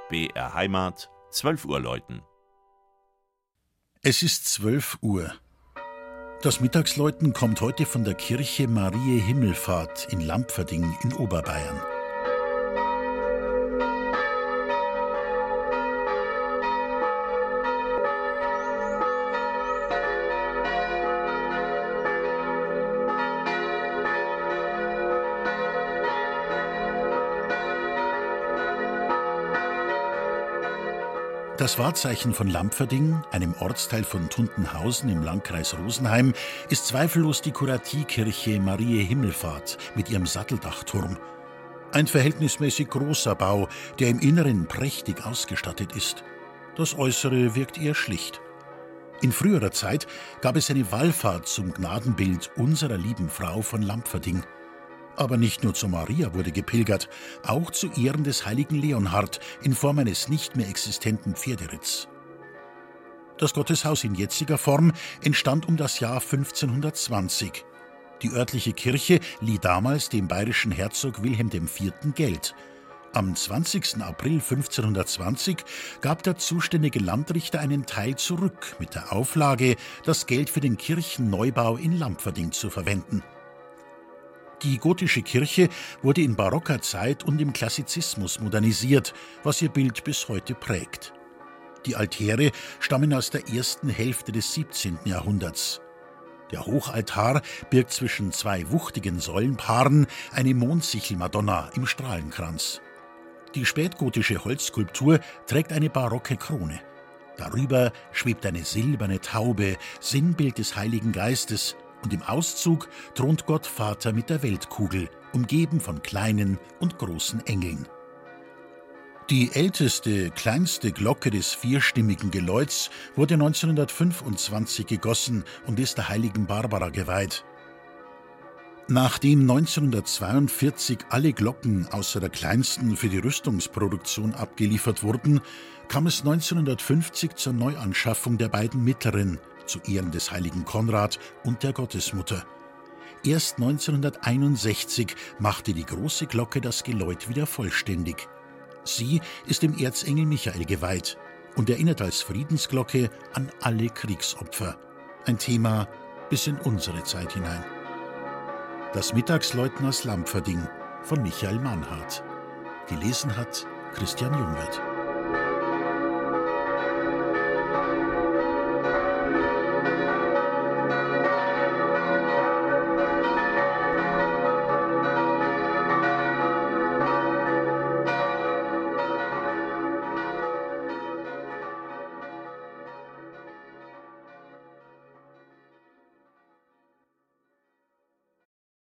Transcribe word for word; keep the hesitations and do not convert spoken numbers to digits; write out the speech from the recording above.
B R Heimat, zwölf Uhr läuten. Es ist zwölf Uhr. Das Mittagsläuten kommt heute von der Kirche Mariä Himmelfahrt in Lampferding in Oberbayern. Das Wahrzeichen von Lampferding, einem Ortsteil von Tuntenhausen im Landkreis Rosenheim, ist zweifellos die Kuratiekirche Mariä Himmelfahrt mit ihrem Satteldachturm. Ein verhältnismäßig großer Bau, der im Inneren prächtig ausgestattet ist. Das Äußere wirkt eher schlicht. In früherer Zeit gab es eine Wallfahrt zum Gnadenbild unserer lieben Frau von Lampferding. Aber nicht nur zu Maria wurde gepilgert, auch zu Ehren des heiligen Leonhard in Form eines nicht mehr existenten Pferderitts. Das Gotteshaus in jetziger Form entstand um das Jahr fünfzehnhundertzwanzig. Die örtliche Kirche lieh damals dem bayerischen Herzog Wilhelm der Vierte Geld. Am zwanzigsten April fünfzehnhundertzwanzig gab der zuständige Landrichter einen Teil zurück mit der Auflage, das Geld für den Kirchenneubau in Lampferding zu verwenden. Die gotische Kirche wurde in barocker Zeit und im Klassizismus modernisiert, was ihr Bild bis heute prägt. Die Altäre stammen aus der ersten Hälfte des siebzehnten Jahrhunderts. Der Hochaltar birgt zwischen zwei wuchtigen Säulenpaaren eine Mondsichelmadonna im Strahlenkranz. Die spätgotische Holzskulptur trägt eine barocke Krone. Darüber schwebt eine silberne Taube, Sinnbild des Heiligen Geistes, und im Auszug thront Gott Vater mit der Weltkugel, umgeben von kleinen und großen Engeln. Die älteste, kleinste Glocke des vierstimmigen Geläuts wurde neunzehnhundertfünfundzwanzig gegossen und ist der heiligen Barbara geweiht. Nachdem neunzehnhundertzweiundvierzig alle Glocken außer der kleinsten für die Rüstungsproduktion abgeliefert wurden, kam es neunzehnhundertfünfzig zur Neuanschaffung der beiden mittleren, zu Ehren des heiligen Konrad und der Gottesmutter. Erst neunzehnhunderteinundsechzig machte die große Glocke das Geläut wieder vollständig. Sie ist dem Erzengel Michael geweiht und erinnert als Friedensglocke an alle Kriegsopfer. Ein Thema bis in unsere Zeit hinein. Das Mittagsläuten aus Lampferding von Michael Mannhardt. Gelesen hat Christian Jungwirth.